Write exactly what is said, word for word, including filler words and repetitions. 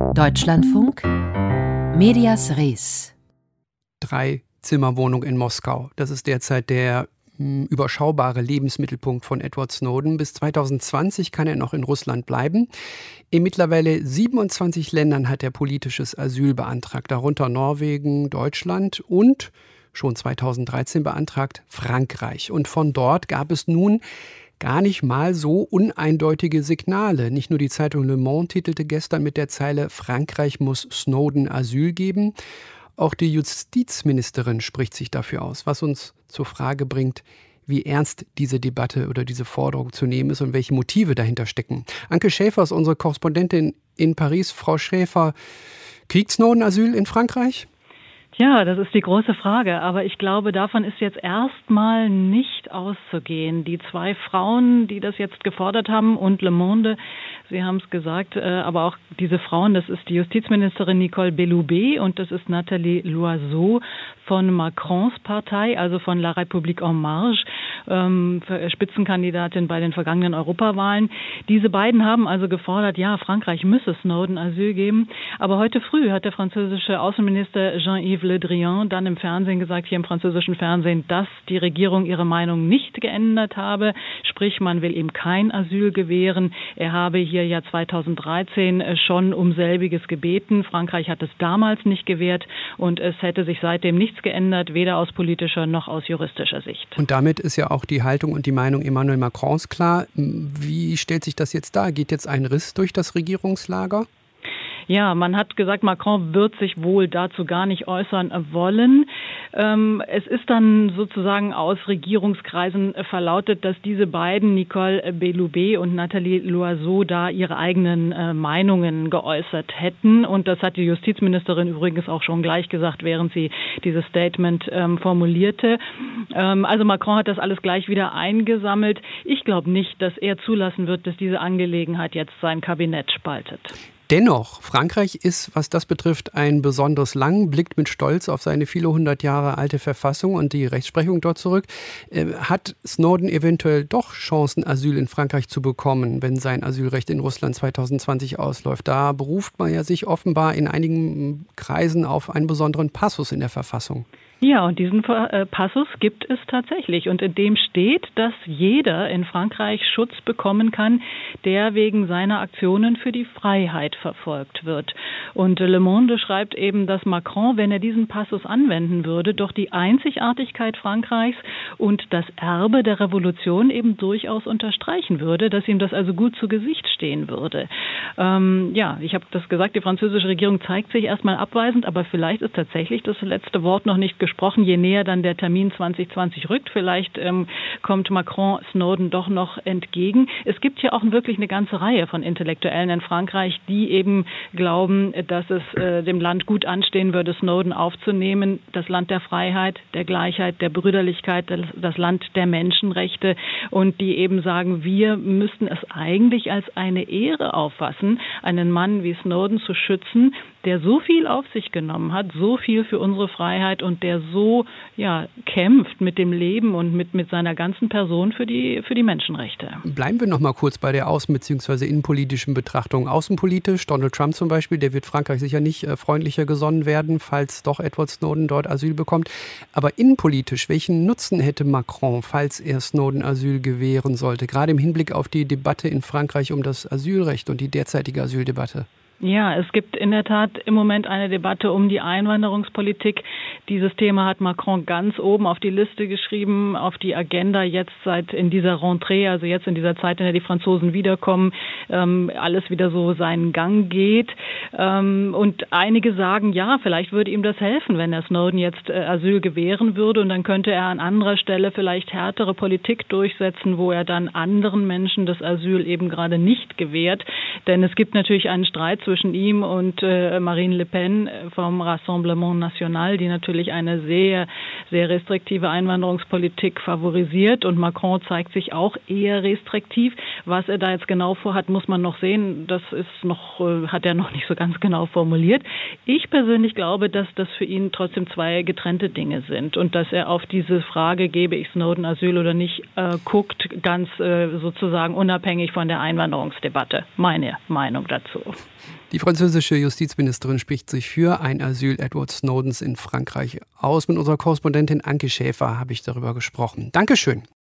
Deutschlandfunk, Medias Res. Drei-Zimmer-Wohnung in Moskau. Das ist derzeit der mh, überschaubare Lebensmittelpunkt von Edward Snowden. Bis zweitausendzwanzig kann er noch in Russland bleiben. In mittlerweile siebenundzwanzig Ländern hat er politisches Asyl beantragt, darunter Norwegen, Deutschland und schon zweitausenddreizehn beantragt Frankreich. Und von dort gab es nun gar nicht mal so uneindeutige Signale. Nicht nur die Zeitung Le Monde titelte gestern mit der Zeile „Frankreich muss Snowden Asyl geben". Auch die Justizministerin spricht sich dafür aus, was uns zur Frage bringt, wie ernst diese Debatte oder diese Forderung zu nehmen ist und welche Motive dahinter stecken. Anke Schäfer ist unsere Korrespondentin in Paris. Frau Schäfer, kriegt Snowden Asyl in Frankreich? Ja, das ist die große Frage. Aber ich glaube, davon ist jetzt erstmal nicht auszugehen. Die zwei Frauen, die das jetzt gefordert haben und Le Monde, Sie haben es gesagt, aber auch diese Frauen, das ist die Justizministerin Nicole Belloubet und das ist Nathalie Loiseau von Macrons Partei, also von La République en Marche, ähm, Spitzenkandidatin bei den vergangenen Europawahlen. Diese beiden haben also gefordert, ja, Frankreich müsse Snowden Asyl geben. Aber heute früh hat der französische Außenminister Jean-Yves Le Drian dann im Fernsehen gesagt, hier im französischen Fernsehen, dass die Regierung ihre Meinung nicht geändert habe. Sprich, man will ihm kein Asyl gewähren. Er habe hier ja zweitausenddreizehn schon um selbiges gebeten. Frankreich hat es damals nicht gewährt und es hätte sich seitdem nichts geändert, weder aus politischer noch aus juristischer Sicht. Und damit ist ja auch die Haltung und die Meinung Emmanuel Macrons klar. Wie stellt sich das jetzt dar? Geht jetzt ein Riss durch das Regierungslager? Ja, man hat gesagt, Macron wird sich wohl dazu gar nicht äußern wollen. Ähm, es ist dann sozusagen aus Regierungskreisen verlautet, dass diese beiden, Nicole Belloubet und Nathalie Loiseau, da ihre eigenen äh, Meinungen geäußert hätten. Und das hat die Justizministerin übrigens auch schon gleich gesagt, während sie dieses Statement ähm, formulierte. Ähm, also Macron hat das alles gleich wieder eingesammelt. Ich glaube nicht, dass er zulassen wird, dass diese Angelegenheit jetzt sein Kabinett spaltet. Dennoch, Frankreich ist, was das betrifft, ein besonderes Land, blickt mit Stolz auf seine viele hundert Jahre alte Verfassung und die Rechtsprechung dort zurück. Äh, hat Snowden eventuell doch Chancen, Asyl in Frankreich zu bekommen, wenn sein Asylrecht in Russland zweitausendzwanzig ausläuft? Da beruft man ja sich offenbar in einigen Kreisen auf einen besonderen Passus in der Verfassung. Ja, und diesen Passus gibt es tatsächlich. Und in dem steht, dass jeder in Frankreich Schutz bekommen kann, der wegen seiner Aktionen für die Freiheit verfolgt wird. Und Le Monde schreibt eben, dass Macron, wenn er diesen Passus anwenden würde, doch die Einzigartigkeit Frankreichs und das Erbe der Revolution eben durchaus unterstreichen würde, dass ihm das also gut zu Gesicht stehen würde. Ähm, ja, ich habe das gesagt, die französische Regierung zeigt sich erstmal abweisend, aber vielleicht ist tatsächlich das letzte Wort noch nicht gesprochen. Gesprochen, je näher dann der Termin zwanzig zwanzig rückt. Vielleicht ähm, kommt Macron Snowden doch noch entgegen. Es gibt ja auch wirklich eine ganze Reihe von Intellektuellen in Frankreich, die eben glauben, dass es äh, dem Land gut anstehen würde, Snowden aufzunehmen. Das Land der Freiheit, der Gleichheit, der Brüderlichkeit, das, das Land der Menschenrechte. Und die eben sagen, wir müssten es eigentlich als eine Ehre auffassen, einen Mann wie Snowden zu schützen, der so viel auf sich genommen hat, so viel für unsere Freiheit und der so ja, kämpft mit dem Leben und mit, mit seiner ganzen Person für die, für die Menschenrechte. Bleiben wir noch mal kurz bei der außen- bzw. innenpolitischen Betrachtung. Außenpolitisch, Donald Trump zum Beispiel, der wird Frankreich sicher nicht äh, freundlicher gesonnen werden, falls doch Edward Snowden dort Asyl bekommt. Aber innenpolitisch, welchen Nutzen hätte Macron, falls er Snowden Asyl gewähren sollte? Gerade im Hinblick auf die Debatte in Frankreich um das Asylrecht und die derzeitige Asyldebatte. Ja, es gibt in der Tat im Moment eine Debatte um die Einwanderungspolitik. Dieses Thema hat Macron ganz oben auf die Liste geschrieben, auf die Agenda jetzt seit in dieser Rentrée, also jetzt in dieser Zeit, in der die Franzosen wiederkommen, ähm, alles wieder so seinen Gang geht. Ähm, und einige sagen, ja, vielleicht würde ihm das helfen, wenn er Snowden jetzt äh, Asyl gewähren würde und dann könnte er an anderer Stelle vielleicht härtere Politik durchsetzen, wo er dann anderen Menschen das Asyl eben gerade nicht gewährt. Denn es gibt natürlich einen Streit zwischen ihm und äh, Marine Le Pen vom Rassemblement National, die natürlich eine sehr, sehr restriktive Einwanderungspolitik favorisiert. Und Macron zeigt sich auch eher restriktiv. Was er da jetzt genau vorhat, muss man noch sehen. Das ist noch, äh, hat er noch nicht so ganz genau formuliert. Ich persönlich glaube, dass das für ihn trotzdem zwei getrennte Dinge sind und dass er auf diese Frage, gebe ich Snowden Asyl oder nicht, äh, guckt, ganz äh, sozusagen unabhängig von der Einwanderungsdebatte. Meine Meinung dazu. Die französische Justizministerin spricht sich für ein Asyl Edward Snowdens in Frankreich aus. Mit unserer Korrespondentin Anke Schäfer habe ich darüber gesprochen. Dankeschön.